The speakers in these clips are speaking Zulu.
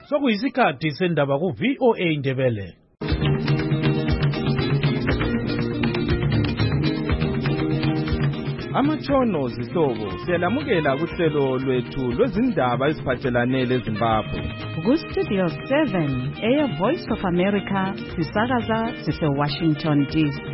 Sokuyisikhathi sendaba ku VOA Indebele. Amatshono zihlobo siyalamukela kuhlelo lwethu lwezindaba eziphathelane leZimbabwe. Ku Studio 7 Air Voice of America sisakaza sise Washington DC.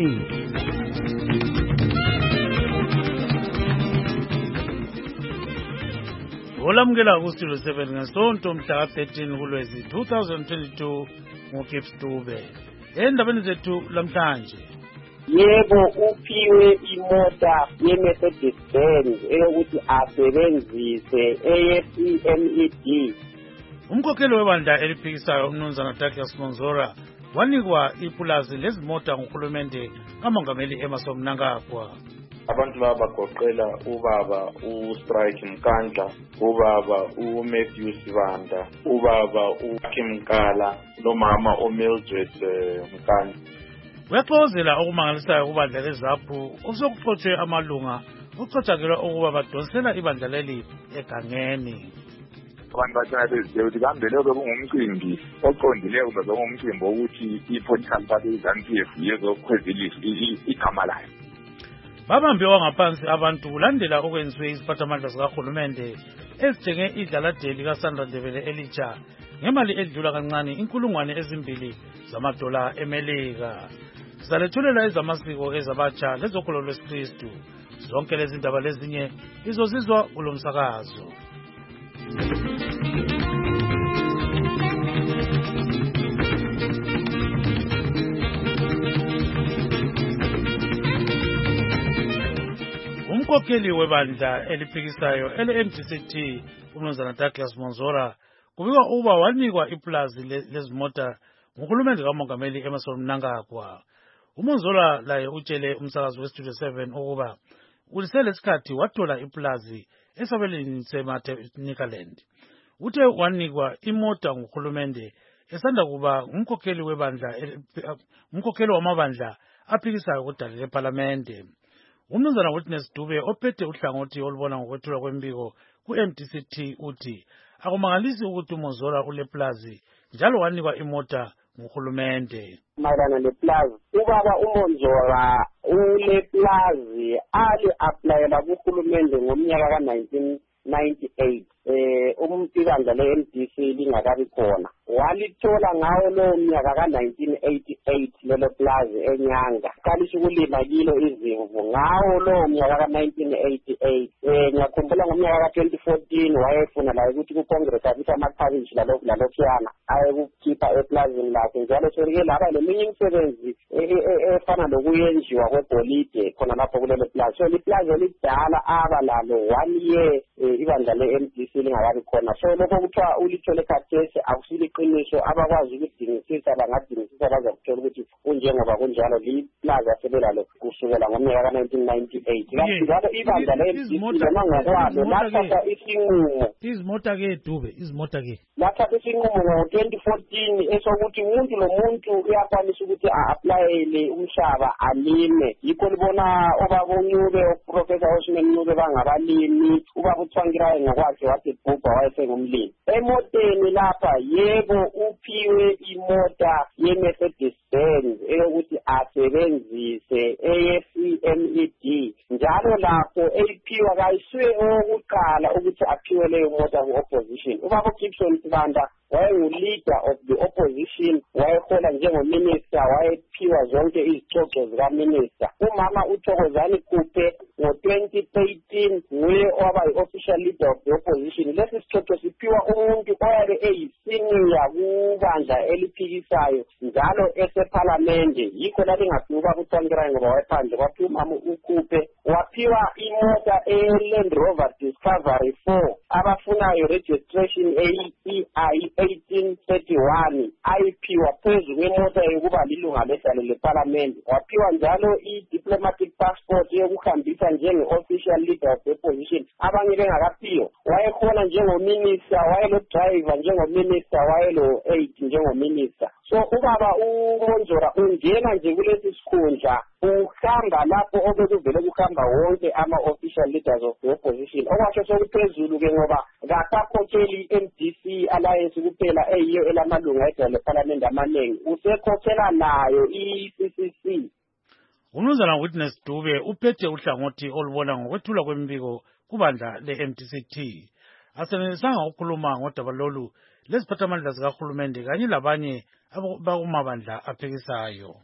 Olamukela ku Studio 7 ngesonto mhla ka-13 kuLwezi 2022 ngoGibbs Dube. Endabeni zethu lamhlanje. Yebo uphiwe imota ye-Mercedes-Benz eyokuthi asebenzise AFC-MED. Umkhokheli webandla eliphikisayo umnumzana Douglas Monzora wanikwa ipulazi lezimota nguhulumende kamongameli Emmerson Mnangagwa. Abantu laba bagoqela ubaba uStrike Mkandla, ubaba uMatthew Sibanda, ubaba uKim Mkala nomama uMildred Mkandla. Uyaxozela okumangalisayo kubandla leZAPU osokuxotshwe amalunga ucotshakela ukuba badonsela ibandla leli egangeni. Abantu bathana bezitshela ukuthi kambe lokho kungumcimbi oqondileyo kumbe kungumcimbi wokuthi i-political party iZANU-PF yezokhwezilisa igama layo. Babambe wangaphansi abantu kulandela okwenziwe iziphathamandla zikahulumende ezithenge idlaladeli kaSandra Ndebele elitsha ngemali edlula kancane $2,000 zamadola eMelika. Sizalethulela ezamasiko ezabatsha lezokholo lwesikristu. Zonke lezi ndaba lezinye izozizwa kulomsakazo. Umkhokheli webandla eliphikisayo ele-MDCT umnumzana Douglas Monzora kubikwa ukuba wanikwa ipulazi lezimota nguhulumende kamongameli Emmerson Mnangagwa. uMonzora laye utshele umsakazo weStudio 7 ukuba kulesisikhathi wathola ipulazi esabelweni seMaternikaland. Uthe wanikwa imota nguhulumende esanda kuba umkhokheli wamabandla aphikisayo kudala leParlamente. Umnumzana Witness Dube ophethe uhlangothi olubona ngokwethulwa kwembiko ku-MDCT uthi akumangalisi ukuthi uMonzora uleplazi njalo wanikwa imota nguhulumende. Mayelana leplazi, ubaba uMonzora uleplazi ali-aplayela kuhulumende ngomnyaka ka-1998 ibandla le-MDC lingakabi khona. Walithola ngawo lowo mnyaka ka-1988 lelo plazi eNyanga. Qalisha ukulima kilo izimvu ngawo lowo mnyaka ka-1988. Ngiyakhumbula ngomnyaka ka-2014 wayefuna la ukuthi ku-Congress abithi amakhabishi lalokhuyana ayekukhipha eplazini lakhe. Njalo selike laba leminye imisebenzi efana lokuyenziwa kwegolide khona lapho kulelo plazi. So liplazi elidala aba lalo 1 year ibandla le-MDC lingakabi khona. So lokho kuthiwa ulithole khathesi akusiliqiniso, abakwazi ukudingisisa bangadingisisa baza kuthola ukuthi unjengoba kunjalo liplazi asebelalo kusukela ngomnyaka ka-1998. Njalo ibandla le-MDC noma ngokwalo lathatha isinqumo. Izimota-ke Dube, izimota-ke lathatha isinqumo ngo-2014 esokuthi umuntu lomuntu uyakwanisa ukuthi a-aplayele umhlaba alime. Yikho libona obaba uNyube, uProfessor Osman Nyube bangabalimi, ubaba uThwangirayo ngokwakhe wathi Bhubha wayesengumlimi. Emoteni lapha yebo uphiwe imota ye-Mercedes-Benz eyokuthi asebenzise AFC-MED. Njalo lapho eyiphiwa kayisuye owokuqala ukuthi aphiwe leyo mota ku-opposition. Ubaba uGibson Sibanda wayengu-leader of the opposition, wayehola njengominister, wayephiwa zonke izicoco zikaminister. Umama uThokozani Kupe ngo-2013 nguye owaba yi-official leader of the opposition. Lesi sicoco siphiwa umuntu oyabe eyisenior kubandla eliphikisayo njalo eseParlamente. Yikho lalingafika kuThwangirayo ngoba wayephandle. Kwaphiwa umama uKupe, waphiwa imota e-Land Rover Discovery 4 abafunayo registration EI 1831 ayiphiwa phezu kwemota yokuba lilunga lehlalo leParlamente. Waphiwa njalo i-diplomatic passport yokuhambisa njenge-official leader of the opposition. Abanye bengakaphiwa. Wayekhona njengominister, wayelo-driver njengominister, wayelo-8 njengominister. So ubaba uMonzora ungena nje kulesi sikhundla uhamba lapho obekuvele kuhamba wonke ama-official leaders of the opposition. Okwakhe sokuphezulu ke ngoba kasakhokheli i-MDC Alliance kuphela eyiyo elamalunga edale parliament amaningi usekhokhela nayo i-CCC. Umnumzana Witness Dube uphethe uhlangothi olubona ngokwethula kwembiko kubandla le-MDCT. Asenelisanga ukukhuluma ngodaba lolu leziphathamandla zikahulumende kanye labanye bakumabandla aphikisayo.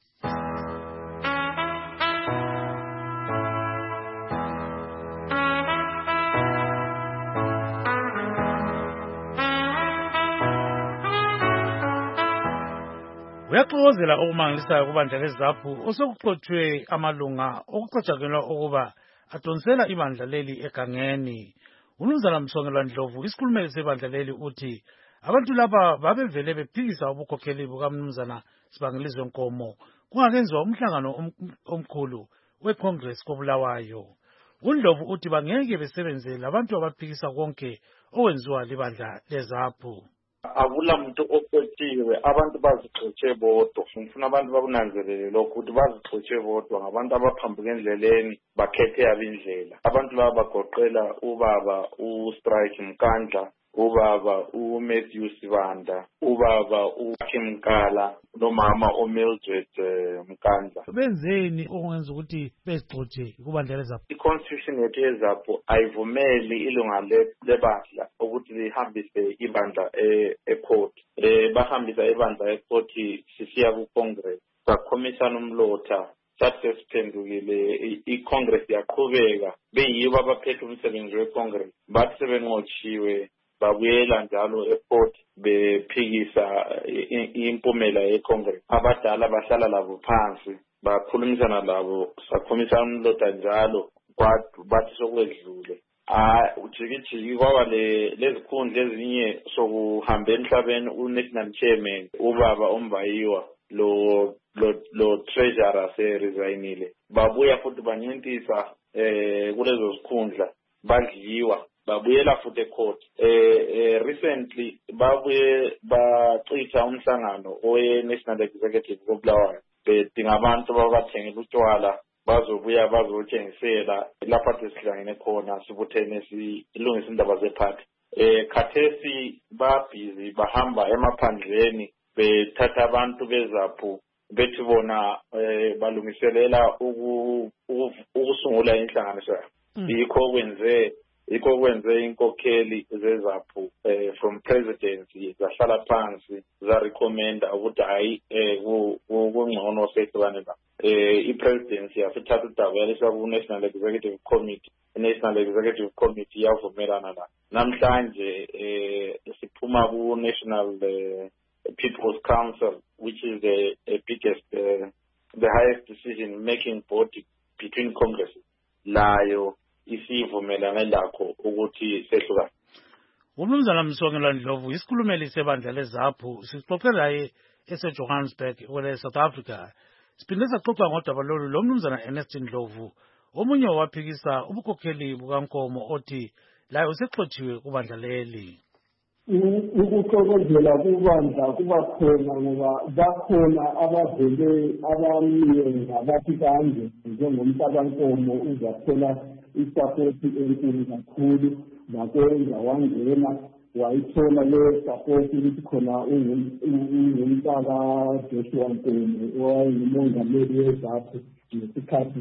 Uyaxokozela okumangalisayo kubandla leZAPHU osekuxotshwe amalunga okucatshangelwa ukuba adonsela ibandla leli egangeni. Umnumzana Msongelwa Ndlovu isikhulumeli sebandla leli uthi abantu laba babevele bephikisa ubukhokheli bukaMnumzana Sibangelizwe Nkomo kungakenziwa umhlangano omkhulu weCongress koBulawayo. uNdlovu uthi bangeke besebenze labantu abaphikisa konke okwenziwa libandla leZAPHU. Akula muntu oqotshiwe, abantu bazixotshe bodwa. Ngifuna abantu bakunanzelele lokho ukuthi bazixotshe bodwa ngabantu abaphambuka endleleni bakhethe abindlela. Abantu laba bagoqela ubaba uStrike Mkandla, ubaba uMatthew Sibanda, ubaba uHakim Mkala nomama uMildred Mkandla. Benzeni okungenza ukuthi bezixotshe kubandla leZAPHU? I-constitution yethu yeZAPHU ayivumeli ilunga lebandla ukuthi lihambise ibandla ecourt. Bahambisa ibandla ecourt sisiya ku-Congress. Sakhomisana umlotha sathi sesiphendukile i-Congress yaqhubeka beyibo abaphethe umsebenzi we-Congress. Bathi sebenqotshiwe babuyela njalo ecourt bephikisa impumela ye-Congress. Abadala bahlala labo phansi bakhulumisana labo sakhomisana umlotha njalo bathi sokwedlule. Ujikijiki kwaba lezikhundla ezinye sokuhamba emhlabeni uNational Chairman ubaba uMbayiwa lo treasurer se-resignile. Babuya futhi banyentisa kulezo zikhundla badliwa babuyela futhi ecourt. Recently babuye bacitha umhlangano owe-National Executive koBulawayo bedinga abantu babathengela utshwala bazobuya bazothengisela lapha sesihlangene khona sibuthene silungisa indaba zephathi. Khathesi babhizi bahamba emaphandleni bethatha abantu beZAPHU bethi bona balungiselela ukusungula inhlanganiso. Yikho kwenze inkokheli zeZAPHU from presidency zahlala phansi zarecommenda ukuthi hayi kungcono sehlukane la. I-presidency yasithatha udaba yalisa ku-National Executive Committee. I-National Executive Committee yavumelana la. Namhlanje siphuma ku-National People's Council, which is the biggest, the highest decision-making body between Congresses. Layo isivumelane lakho ukuthi sehlukane. Umnumzana Msongelwa Ndlovu isikhulumeli sebandla leZAPHU sixoxela eseJohannesburg South Africa. Siphinde saxoxa ngodaba lolu lomnumzana Ernestine Ndlovu omunye waphikisa ubukhokheli bukaNkomo othi laye usexotshiwe kubandla leli. Ukuxokozela kubandla kuba khona ngoba bakhona abavele abamiye abathi kanje njengomntabankomo uzathola isapoti enkulu kakhulu nakwenza wangena wayithola le sapoti ukuthi khona ungumntaka Joshua Nkomo owayengumongameli weZAPHU ngesikhathi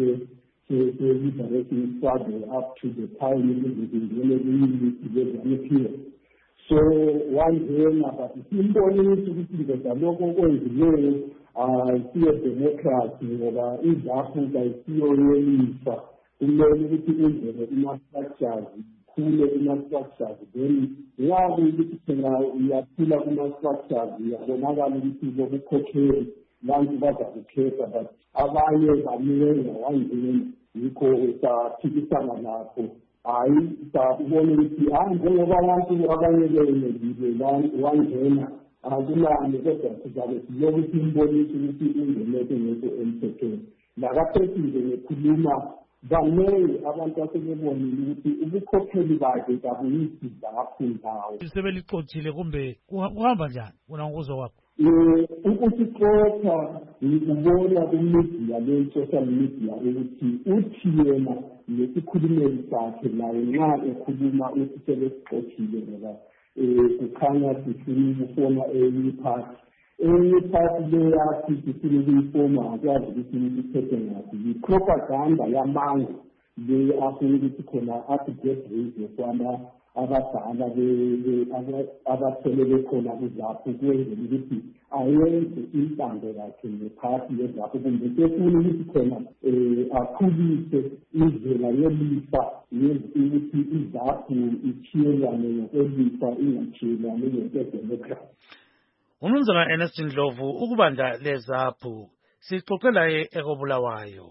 se-liberation struggle up to the time ingene kuyimithi lezaniphiwe. So wangena but simbonisa ukuthi ndoda lokho okwenzileyo siye-democracy ngoba iZAPHU kayisiyo yelisa. Kumele ukuthi ungene kuma-structures, khule kuma-structures, then ngabe ukuthi phela uyaphula kuma-structures uyabonakala ukuthi bobukhokheli bantu bazakukhetha but abanye bamyenza wangena yikho saphikisana lapho. Hayi sabona ukuthi njengoba abantu abanye benezile wangena akulani kodwa sizabe siyobe simbonisa ukuthi ungeneke ngekho emthethweni. Nakaphethi nje ngekhuluma banele abantu asebebonile ukuthi ubukhokheli bakhe kabuyisi ZAPHU ndawo. Sebelixothile kumbe kuhamba njani wena ngokuzwa kwakho? Ukuxoxa ngikubona kumedia le-social media ukuthi uthi yena lesikhulumeli sakhe naye nxa ekhuluma uthi sebesixoxile ngoba kukhanya sifuna ukufona enye iphathi le yathi sifuna ukuyifoma akwazi ukuthi ithethe ngathi yi-propaganda yamanga le afuna ukuthi khona athi-get radio kwama abadala abathelele khona kuzapho ukwenzela ukuthi ayenze intando yakhe nephathi yezapho kumbe sefuna ukuthi khona akhulise indlela yelifa ukuthi izapho ichiyelwane ngokwelifa ingachiyelwane ngokwedemokhrasi. Umnumzana Ernest Ndlovu ukubanda lezapho sixoxela ekobulawayo.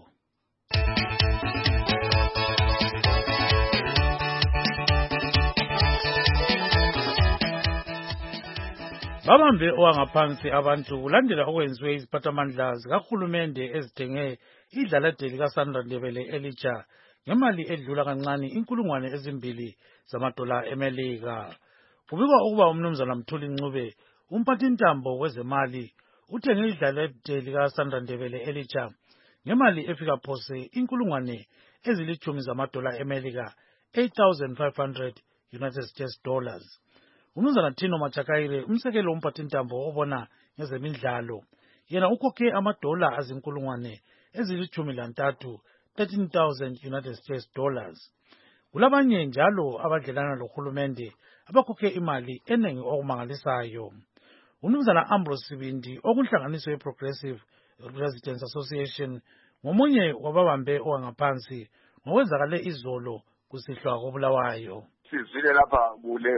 Babambe owangaphansi abantu kulandela okwenziwe iziphathamandla zikahulumende ezithenge idlalade likaSandra Ndebele elitsha ngemali edlula kancane $2,000 eMelika. Kubikwa ukuba umnumzana Mthuli Ncube umphathintambo wezemali uthenge idlalade likaSandra Ndebele elitsha ngemali efika phose $10,000 eMelika, $8,500 United States dollars. Umnumzana Thino Machakaire umsekelo umphathintambo obona ngezemidlalo yena ukhokhe amadola $13,000 $13,000 United States dollars. Kulabanye njalo abadlelana lohulumende abakhokhe imali enengi okumangalisayo. Umnumzana Ambrose Sibindi okunhlanganiso ye-Progressive Residents Association ngomunye wababambe owangaphansi ngokwenzakale izolo kusihlwa kobulawayo. Sizile lapha kule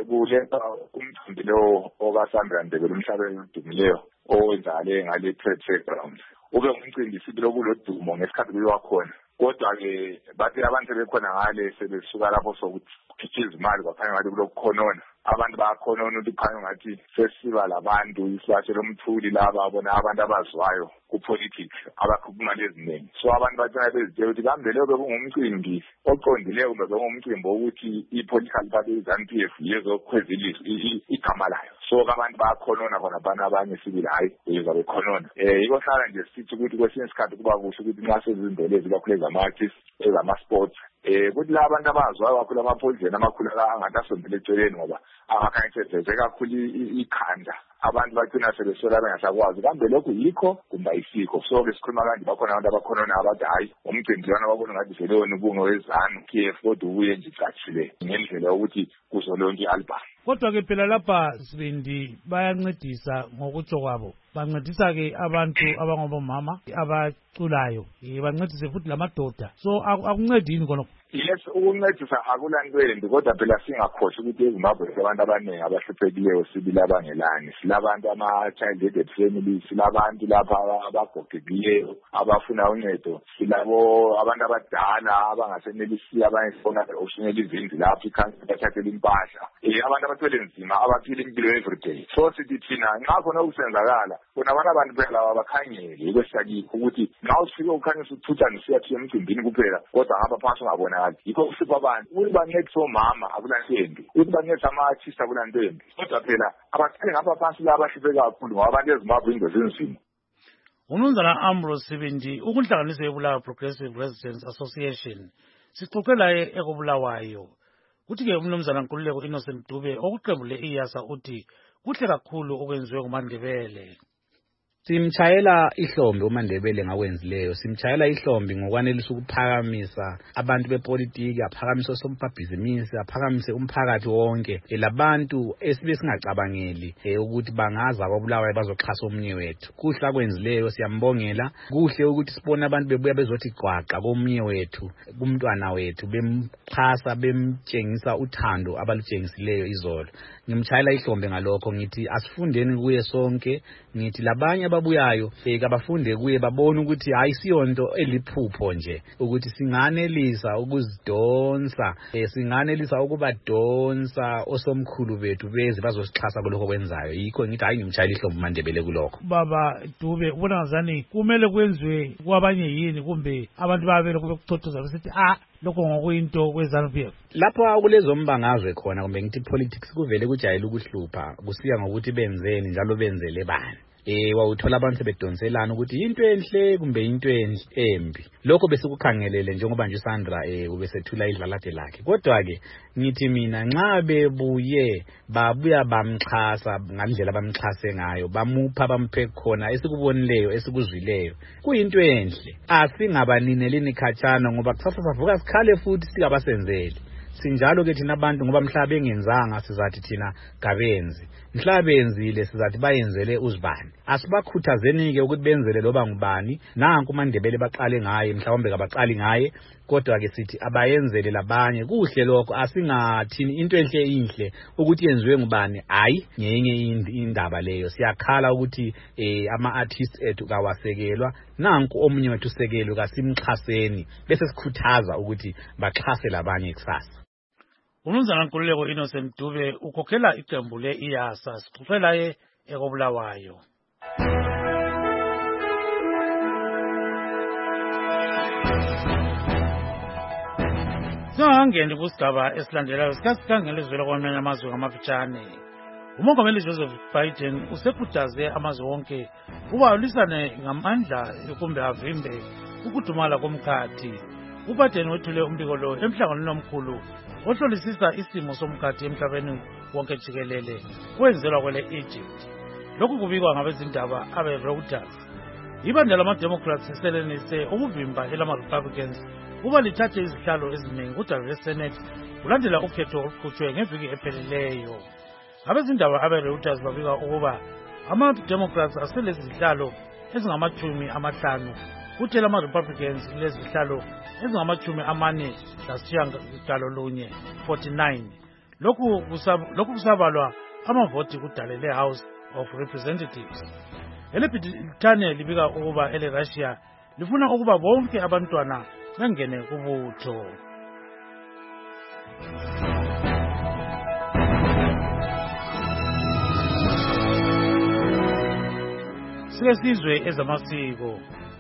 umcimbi lo okaSandra Ndebele umhlabeni odumileyo owenzakale ngale trade ground. Ube umcimbi sibilo kulodumo ngesikhathi kuyiwa khona. Kodwa-ke bathi abantu bekhona ngale sebesuka lapho sokukhitshiza imali kwakhanya ngathi kulokukhonona. Abantu bayakhonona ukuthi kukhanya ngathi sesiba labantu isibashelo Mthuli laba bona abantu abazwayo ku-politics abakhupha imali eziningi. So abantu bathina bezitshela ukuthi kambe leyo bekungumcimbi oqondileyo kumbe bekungumcimbi wokuthi i-political party i-ZANU-PF yezokhweza ilizwi igama layo. So abantu bayakhonona khona abantu abanye sibili hayi uyeza bekhonona. Yiko hlala nje sithi ukuthi kwesinye isikhathi kuba kuhle ukuthi nxa sezindlela ezikakhulu ezama-artists ezama-sports kuthi la abantu abazwayo kakhulu amaphoyizeni amakhulu angathi asondele eceleni ngoba angakhanyisezeze kakhulu ikhanda. Abantu bagcina sebesola bengasakwazi kambe lokhu yikho kumbe ayisikho. So-ke sikhuluma kanje bakhona abantu abakhonona abathi hayi umcimbi lwana babona ngathi velewona ubunge weZANU-PF kodwa ubuye nje icatshile ngendlela yokuthi kuzo lonke i-album. Kodwa-ke phela lapha Sibindi bayancedisa ngokutsho kwabo, bancedisa-ke abantu abangobomama abaculayo, bancedise futhi lamadoda. So akuncedi yini khonokho? Yes, ukuncedisa akulanto kodwa phela singakhohlwa ukuthi eZimbabwe abantu abaningi abahluphekileyo sibili abangelani. Silabantu ama-child-headed families, silabantu lapha abagogekileyo abafuna uncedo, silabo abantu abadala abangasenelisi abanye sibona oshonela izindlu lapho ikhansi bathathela impahla. Abantu abathwele nzima abaphila impilo everyday. So sithi thina nxa khona ukusenzakala khona abantu phela abakhangele kwesakikho ukuthi nxa usifike ukhanyisa uthuthane usiyathi emcimbini kuphela kodwa ngapha phansi ungabona yikho kusipha abantu ukuthi bancedise omama akulantembi ukuthi bancedise ama-artist akulantembi kodwa phela abathele ngapha phansi la abahluphe kakhulu ngoba abantu eZimbabwe ingozi enzima. Umnumzana Ambrose Sibindi ukunhlanganiso yebulawayo Progressive Residents Association sixoxela ekobulawayo. Kuthi-ke umnumzana Nkululeko Innocent Dube okuqembu le-IYASA uthi kuhle kakhulu okwenziwe nguMandebele. Simchayela ihlombe uMandebele ngakwenzileyo, simchayela ihlombe ngokwanelisa ukuphakamisa abantu bepolitiki, aphakamisa osomabhizinisi, aphakamise umphakathi wonke, labantu esibe singacabangeli ukuthi bangaza kobulawayo bazoxhasa omunye wethu. Kuhle akwenzileyo, siyambongela. Kuhle ukuthi sibone abantu bebuya bezothi gwaqa komunye wethu, kumntwana wethu, bemxhasa, bemtshengisa uthando abalutshengisileyo izolo. Ngimchayela ihlombe ngalokho, ngithi asifundeni kuye sonke, ngithi labanye ababuyayo abafunde kuye babone ukuthi ayisiyonto eliphupho nje, ukuthi singanelisa ukuzidonsa, singanelisa ukubadonsa osomkhulu bethu beze bazosixhasa kulokho kwenzayo. Yikho ngithi hayi ngimchayela ihlombe uMandebele kulokho. Baba Dube, ubona ngazani kumele kwenziwe kwabanye yini kumbe abantu babele kube kuthothoza besithi lokho ngokuyinto kweZANU-PF? Lapha kulezombangazwe khona kumbe ngithi politics kuvele kujayele ukuhlupha kusiya ngokuthi benzeni njalo benzele bani. wawuthola abantu sebedonselana ukuthi into enhle kumbe into embi. Lokho bese kukhangelele njengoba nje Sandra ubesethula idlalade lakhe. Kodwa ke ngithi mina nxa bebuye babuya bamxhasa ngandlela bamxhase ngayo, bamupha bamphe khona esikubonileyo esikuzwileyo, kuyinto enhle. Asingabaninelini khatshana ngoba kusasa savuka sikhale futhi sikabasenzeli. Sinjalo ke thina abantu ngoba mhla bengenzanga sizathi thina gabenzi, mhla benzile sizathi bayenzele uzibani. Asibakhuthazeni ke ukuthi benzele loba ngubani, nanku uMandebele baqale ngaye mhlawumbe kabaqali ngaye, kodwa ke sithi abayenzele labanye. Kuhle lokho, asingathini into enhle inhle ukuthi yenziwe ngubani, hayi ngenye indaba leyo. Siyakhala ukuthi ama artists ethu kawasekelwa, nanku omunye wethu sekelo kasimxhaseni bese sikhuthaza ukuthi baxhase labanye kusasa. Umnumzana Nkululeko Innocent Dube ukhokhela iqembu le-IASA, sixoxela ye ekobulawayo. Singangeni kusigaba esilandelayo sikhangela izwelo kwamanye amazwe ngamafitshane. Umongameli Joseph Biden usekhuthaze amazwe wonke ukuba alisane ngamandla kumbe avimbe ukudumala komkhathi. UBiden wethule umbiko lo emhlanganweni omkhulu ohlolisisa isimo somkhathi emhlabeni wonke jikelele kwenzelwa kwele Egypt. Lokhu kubikwa ngabezindaba abe-Reuters. Ibandla lama-Democrats liselenise ukuvimba elama-Republicans kuba lithathe izihlalo eziningi kudaba lwe-Senate kulandela ukhetho oluqhutshwe ngeviki ephelileyo. Abezindaba abe-Reuters babika ukuba ama-Democrats aselezihlalo ezingama-50 kuthi lama-Republicans lezihlalo ezingama-49 49. Lokhu kusabalwa amavoti kudale le-House of Representatives. Elebritane libika ukuba ele-Russia lifuna ukuba bonke abantwana bengene kubutho. Sizwe ezamasiko.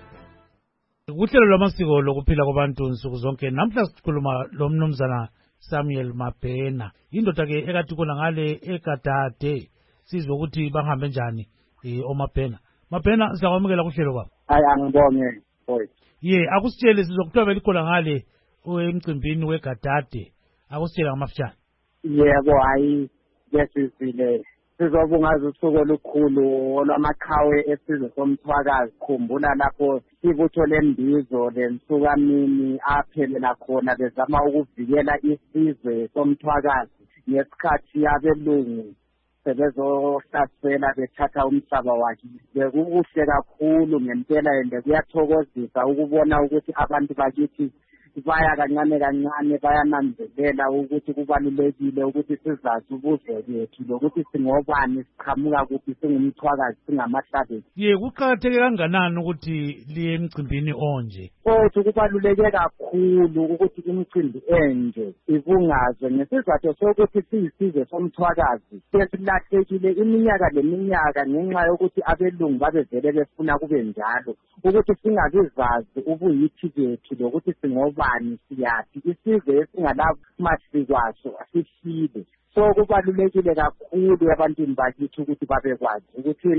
Uhlelo lwamasiko lokuphila kwabantu nsuku zonke namhla sikhuluma lo mnumzana Samuel Mabhena, indoda ke ekathi kona ngale eGadade. Sizwe ukuthi bahambe njani oMabhena. Mabhena siyakwamukela kuhlelo baba. Hayi angibonge boy. Akusitshele sizokuthola likhona ngale emcimbini weGadade. Akusitshela ngamafitshane. Yebo hayi besizile. Sizobungaza usuku olukhulu olwamakhawe esizwe somthwakazi. Khumbula lapho ibutho lembizo lensukamini aphelela khona bezama ukuvikela isizwe somthwakazi ngesikhathi abelungu sebezohlasela bethatha umhlaba wakhe. Bekukuhle kakhulu ngempela ende kuyathokozisa ukubona ukuthi abantu bakithi baya kancane kancane bayananzelela ukuthi kubalulekile ukuthi sizazi ubuzwe bethu lokuthi singobani, siqhamuka kuphi, singumthwakazi, singamahlabesi. Kuqakatheke kanganani ukuthi liye emcimbini onje? Kubaluleke kakhulu ukuthi imicimbi enje ibungazwe ngesizathu sokuthi siyisizwe somthwakazi. Sesilahlekile iminyaka leminyaka ngenxa yokuthi abelungu babevele befuna kube njalo, ukuthi singabizazi ubuyithi bethu lokuthi singobani, siyaphi, isizwe esingalamasiko asifile. So kubalulekile kakhulu ebantwini bakithi ukuthi babekwazi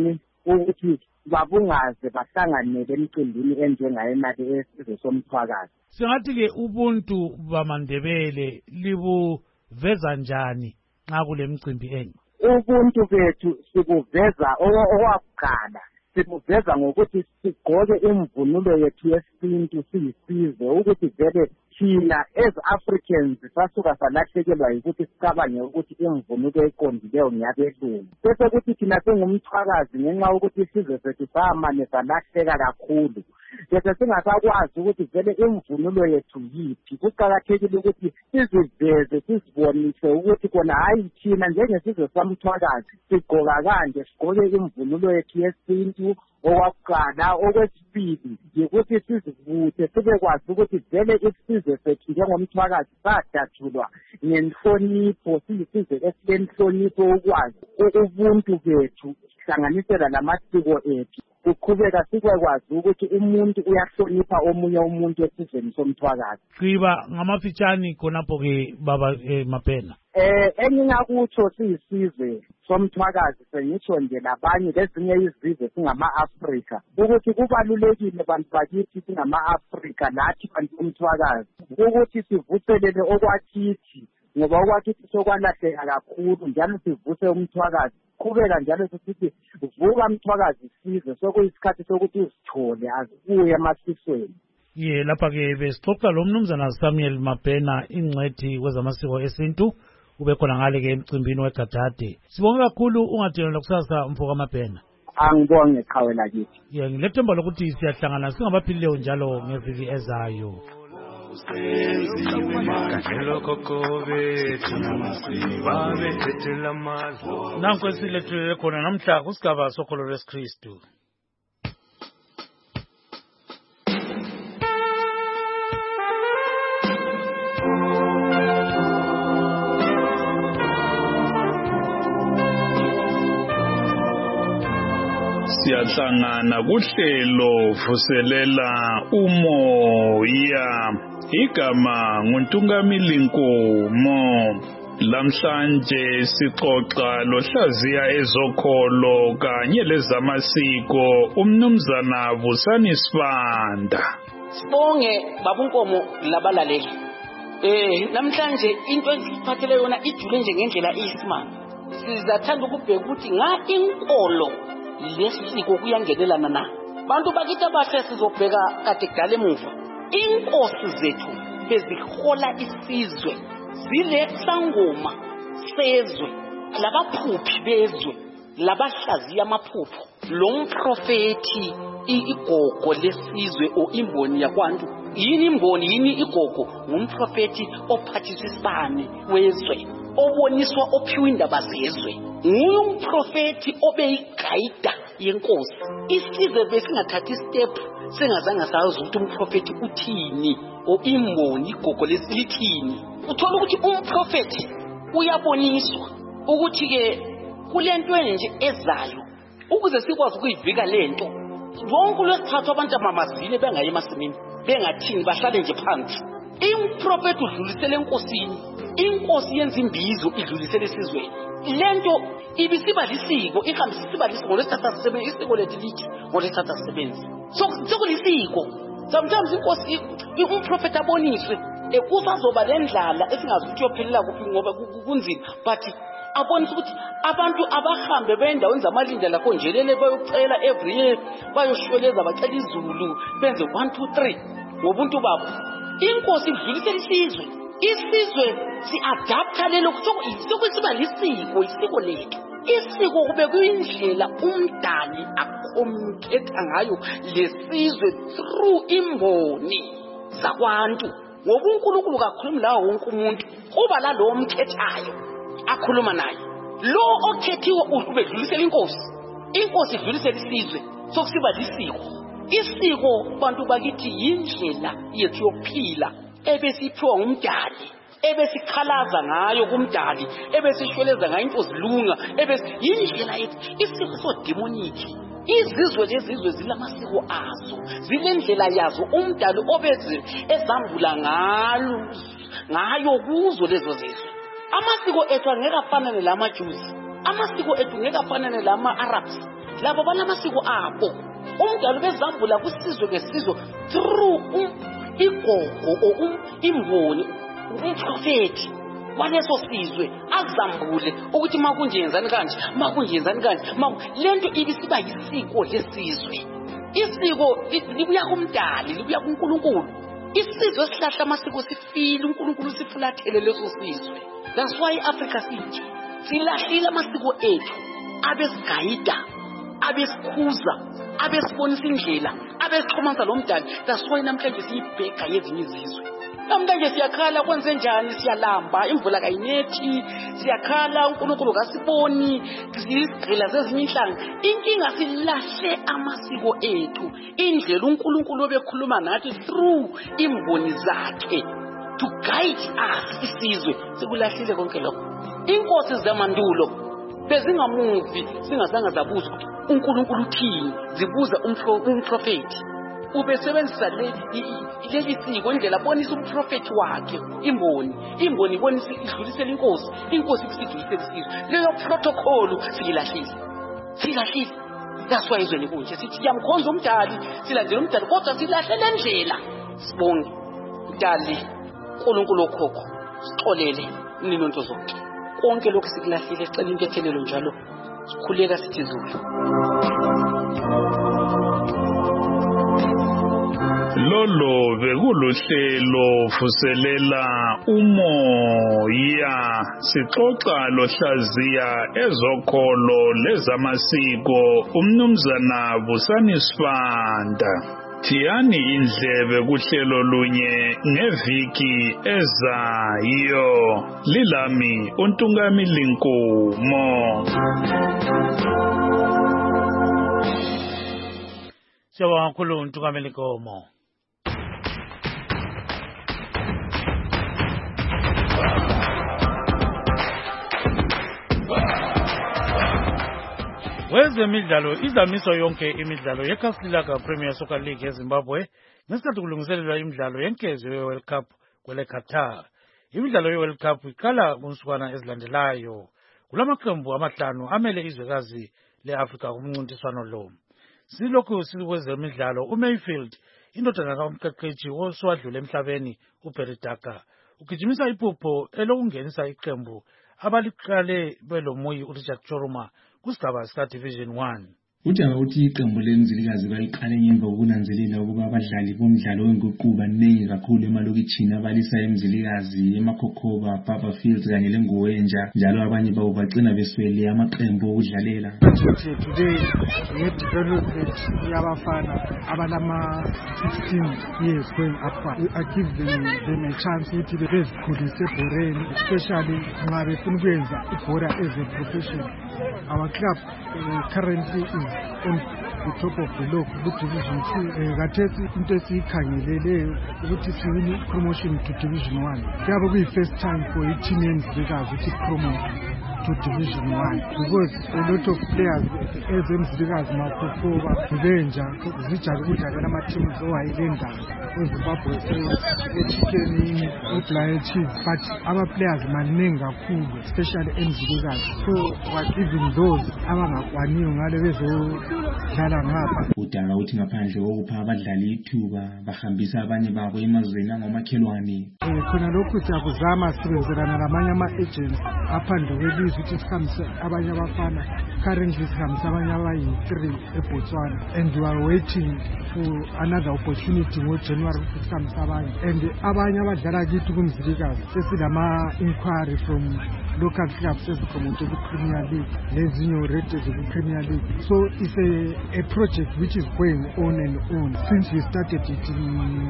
ukuthi babungaze bahlanganele emcimbini enjengayonale esizwe somthwakazi. Singathi ke ubuntu bamaNdebele libuveza njani nxa kule micimbi enye? Ubuntu bethu sibuveza owakuqala. Sibuveza ngokuthi sigqoke imvunulo yethu yesintu siyisizwe, ukuthi vele thina as Africans sasuka salahlekelwa yikuthi sicabange ukuthi imvunulo eqondileyo ngiyabelungu. Bese kuthi thina singumthwakazi ngenxa yokuthi isizwe sethu samane salahleka kakhulu. Bese singasakwazi ukuthi vele imvunulo yethu yiphi. Kuqakathekile ukuthi siziveze, sizibonise ukuthi kona hayi thina njengesizwe somthwakazi sigqoka kanje, sigqoke imvunulo yethu yesintu. Owakuqala. Okwesibili yikuthi sizivuthe sibekwazi ukuthi vele isizwe sethu njengomthwakazi sadatshulwa ngenhlonipho, siyisizwe esilenhlonipho, ukwazi ubuntu bethu hlanganisela lamasiko ethu. Kuqhubeka sikwazi ukuthi umuntu uyahlonipha omunye umuntu esizweni somthwakazi. Qiba ngamafitshane khonapho ke baba Mabhena. engingakutsho siyisizwe somthwakazi sengitsho nje labanye lezinye izizwe singama-Afrika ukuthi kubalulekile bantu bakithi singama-Afrika nathi bantu bomthwakazi ukuthi sivuthelele okwakithi ngoba okwakithi sokwalahleka kakhulu njalo sivuse umthwakazi qhubeka njalo sithi vuka mthwakazi sizwe sokuyisikhathi sokuthi uzithole azibuye emasisweni. Lapha-ke besixoxa lo mnumzana Samuel Mabhena ingcwethi kwezamasiko esintu ube khona ngale-ke emcimbini weGadade. Sibonge kakhulu ungadinelwa kusasa mfoka Mabhena. Angibonge qhawe lakithi. Ngilethemba lokuthi siyahlangana singabaphilileyo njalo ngeviki ezayo. Nanku esilethulele khona namhla kusigaba sokholo lwesikristu. Siyahlangana kuhlelo vuselela umoya. Igama nguNtungamili Nkomo. Lamhlanje sixoxa lohlaziya ezokholo kanye lezamasiko umnumzana Vusani Sibanda. Sibonge babunkomo labalaleli. Namhlanje into esiphathele yona ijule nje ngendlela iyisimanga. Sizathanda ukubheka ukuthi inkolo lesiko kuyangenelana na. Bantu bakithi abahle sizobheka kade kudala emuva. Inkosi zethu bezihola isizwe zile sangoma sezwe labaphuphi bezwe labahlaziya amaphupho lomprofeti igogo lesizwe o imboni yakwantu yini imboni yini igogo ngumprofeti ophathisa isibane wezwe oboniswa ophiwa indaba zezwe nguye umprofeti obeyigayida yenkosi isizwe besingathathi step singazange sazi ukuthi umprofeti uthini o imboni igogo lesilithini uthola ukuthi umprofeti uyaboniswa ukuthi ke kulento nje ezayo ukuze sikwazi ukuyivika lento bonke lwesithathu abantu amamazile bengayi emasimini bengathini bahlale nje phansi umprofeti udlulisele enkosini inkosi yenza imbizo idlulisele esizweni lento ibisiba lisiko ihambisa isiba lisiko lesithatha sisebenzi isiko lethu lithi ngolesithatha sisebenzi sokulisiko sometimes inkosi umprofeti aboniswe kusazoba lendlala esingazi ukuthi yophelela kuphi ngoba kunzima but abonisa ukuthi abantu abahambe bendaweni zamalindela konjelele bayocela every year bayoshweleza bacela izulu benze 1 2 3 ngobuntu babo inkosi idlulisela isizwe si-adapta lelo sokusiba lisiko isiko lethu isiko kube kuyindlela umdali akomkhetha ngayo lesizwe through imboni zakwantu ngoba uNkulunkulu kakhulumi lawo wonke umuntu kuba la lo omkhethayo akhuluma naye lo okhethiwe ubedlulisela inkosi idlulisela isizwe sokusiba isiko bantu bakithi yindlela yethu yokuphila ebesiphiwa ngumdali ebesikhalaza ngayo kumdali ebesishweleza ngayo into zilunga yindlela yethu isiko sodemoniki izizwe lezizwe zilamasiko azo zilendlela yazo umdali obeze ezambula ngayo kuzo lezo zizwe amasiko ethu angeke afanane lamaJuzi amasiko ethu ngeke afanane lama-Arabs labo banamasiko abo umdali bezambula kwisizwe ngesizwe through igogo imboni umprofeti waleso sizwe azambule ukuthi makunjenzani kanje lento ibisiba yisiko lesizwe isiko libuya kumdali libuya kuNkulunkulu isizwe esihlahla amasiko sifile uNkulunkulu sifulathele leso sizwe that's why Africa sithi silahlile amasiko ethu abesigayida abesikhuza abesibonisa indlela abesixhumanisa lo mdali that's why namhlanje siyibheka yezinye izizwe namhlanje siyakhala kwenze njani siyalamba imvula kayinethi siyakhala uNkulunkulu kasiboni sisigqila zezinye inhlanga inkinga silahle amasiko ethu indlela uNkulunkulu obekhuluma nathi through imboni zakhe to guide us isizwe sikulahlile konke lokho inkosi zamandulo bezingamuvi singazange zabuza ukuthi uNkulunkulu uthini zibuza umprofeti ubesebenzisa leli siko indlela bonisa umprofeti wakhe imboni ibonisa idlulisela inkosi kusidlulisela isizwe. Leyo protocol silahlile. That's why izweni kunje sithi siyamkhonza umdali, silandela umdali, kodwa silahle le ndlela. Sibonge Mdali, uNkulunkulu okhokho, sixolele ninonto zonke. Konke lokhu sikulahlile, sicela inkethelelo njalo. Sikhuleka sithi Zulu. Lolo bekuluhlelo vuselela umoya, sixoxa lohlaziya ezokholo lezamasiko umnumzana Busani Sifanda. Thiyani indlebe kuhlelo lunye ngeviki ezayo. Lilami uNtungamili Nkomo. Siyabonga kakhulu uNtungamili Nkomo. Wezemidlalo izamiso yonke imidlalo yeKaSlilaka Premier Soccer League eZimbabwe ngesikhathi kulungiselelwa imidlalo yenkezo ye-World Cup kwele Qatar. Imidlalo ye-World Cup iqala kunsukwana ezilandelayo. Kulamaqembu amahlanu amele izwekazi le-Afrika kumncintiswano lo. Silokhu sikwezemidlalo uMayfield indodana kaMqeqeshi oswadlule emhlabeni uBeridaka ugijimisa iphupho elokungenisa iqembu abaliqale belomuyi uRichard Choruma kusigaba sika Division 1. Udaba uthi iqembu lenzilikazi baliqale ngemva kokunanzelela ukuba abadlali bomdlalo wenguquba abaningi kakhulu emalokitshini abalisa emzilikazi eMakhokhoba, Barberfield kanye leNguwenja, njalo abanye babo bagcina beswele amaqembu okudlalela. Today nge-development yabafana abalama 16 years going upward. I give them a chance ukuthi bezikhulise ebhoreni, especially nxa befuna ukwenza ibhora as a profession. Our club currently is on the top of the log, Division 2. Kathesi into esiyikhangeleleyo ukuthi siwine promotion to Division 1. Kuyabe kuyi-first time for i-team yenzilikazi ukuthi promote to Division 1 because a lot of players ezemzilikazi Makhokhoba, Nguwenja zijabulela ama-teams owayilendayo eZimbabwe eChikeni, uBlair Chiefs, but ama-players maningi kakhulu especially emzilikazi, so even those abangakwaniyo ngale bezodlala ngapha. Udaba uthi ngaphandle kokupha abadlali ithuba bahambisa abanye babo emazweni angomakhelwane. Khona lokhu siyakuzama sibenzelana namanye ama-agents aphandle kwelizwe ukuthi sihambise abanye abafana. Currently sihambisa abanye abayi-3 eBotswana and we are waiting for another opportunity ngoJanuary ukuthi sihambise abanye. And abanye abadlala kithi kumzilikazi sesilama-inquiry from local clubs ezipromoted ku-Premier League nezinye already ziku-Premier League. So it's a project which is going on and on since we started it in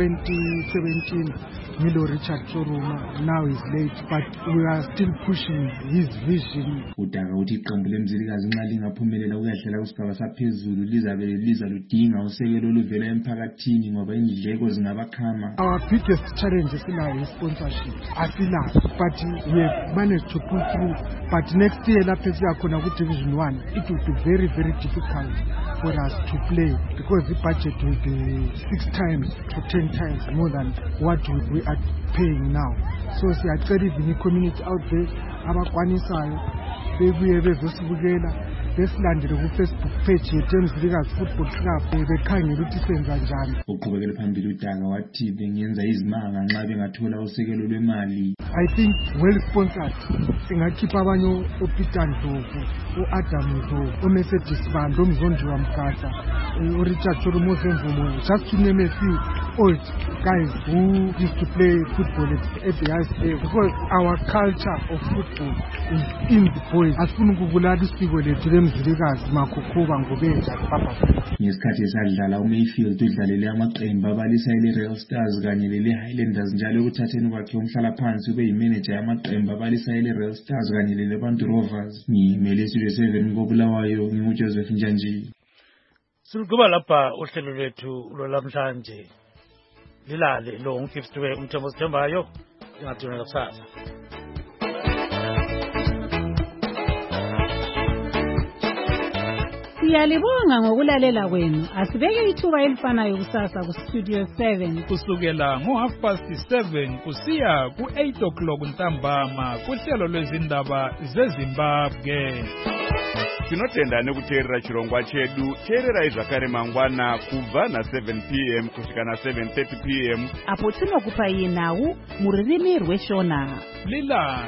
2017. Milo Richard Choruma now is late, but we are still pushing his vision. Udaba uthi iqembu lemzilikazi nxa lingaphumelela ukuyadlala kusigaba saphezulu lizabe lidinga usekelo oluvela emphakathini ngoba indleko zingabakhama. Our biggest challenge is now sponsorship. Asilazi, but we have managed to pull through. But next year lapho siyakhona ku Division 1, it will be very, very difficult for us to play because the budget will be 6 times to 10 times more than what we are paying now. So siyacela even community out there abakwanisayo bebuye bezosibukela besilandele ku-Facebook page yeTemzilikazi Football Club bekhangela ukuthi senza njani. Uqhubekela phambili uDanga wathi bengenza izimanga nxa bengathola usekelo lwemali. I think well sponsored singakhipha abanye uPeter Ndlovu, uAdam Ndlovu, uMercedes Bando, uMzondliwa Mgasa, uRichard Choruma Semvumo, just to name a few old guys who used to play football at the ISA, because our culture of football is in the boys. Asifuna ukubulala isiko lethu lemzilikazi Makhokhoba, Nguwenja, Barberfield. Ngesikhathi esadlala uMayfield udlalele amaqembu abalisa ile-Real Stars kanye lele-Highlanders, njalo ukuthatheni kwakhe umhlala phansi ube yimanager yamaqembu abalisa ile-Real Stars kanye lele-Bantu Rovers. Ngimele Studio 7 koBulawayo, nginguJoseph Njanji. Silikuba lapha uhlelo lwethu lwalamhlanje. Lilale lo ngifisiwe umthembo sithembayo ingadinga kusasa. Siyalibonga ngokulalela kwenu. Asibeke ithuba elifanayo kusasa ku Studio 7 kusukela ngo7:30 kusiya ku8 ntambama kuhlelo lwezindaba zeZimbabwe. Tinotenda nekuteerera chirongwa chedu. Teererai zvakare mangwana kubva na7 p.m. kusvika na7:30 p.m. apo tinokupai nhau mururimi rweshona. Lila